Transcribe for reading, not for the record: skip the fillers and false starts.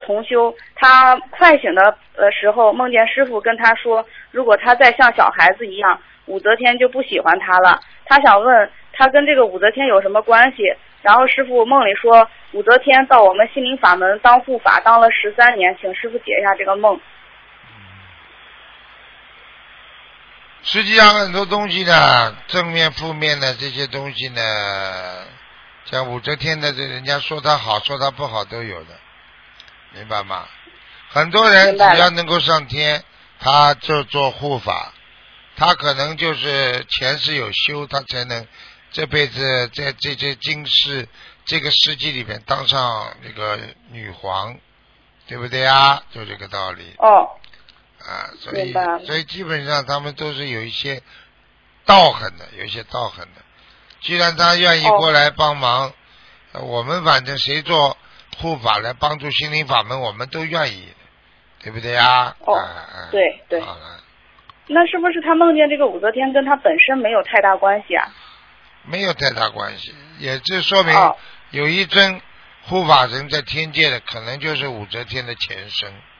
同修，他快醒的时候梦见师傅跟他说，如果他再像小孩子一样，武则天就不喜欢他了。他想问他跟这个武则天有什么关系？然后师傅梦里说，武则天到我们心灵法门当护法当了13年，请师傅解一下这个梦。 实际上很多东西呢，正面负面的这些东西呢，像武则天的，人家说他好说他不好都有的，明白吗？很多人只要能够上天，他就做护法，他可能就是前世有修，他才能这辈子在这今世这个世纪里面当上那个女皇，对不对啊？就这个道理。 哦。 所以基本上他们都是有一些道行的，既然他愿意过来帮忙，我们反正谁做护法来帮助心灵法门，我们都愿意，对不对啊？ 对对。 好了。 那是不是他梦见这个武则天跟他本身没有太大关系啊？ 没有太大关系，也就说明有一尊护法神在天界的，可能就是武则天的前身。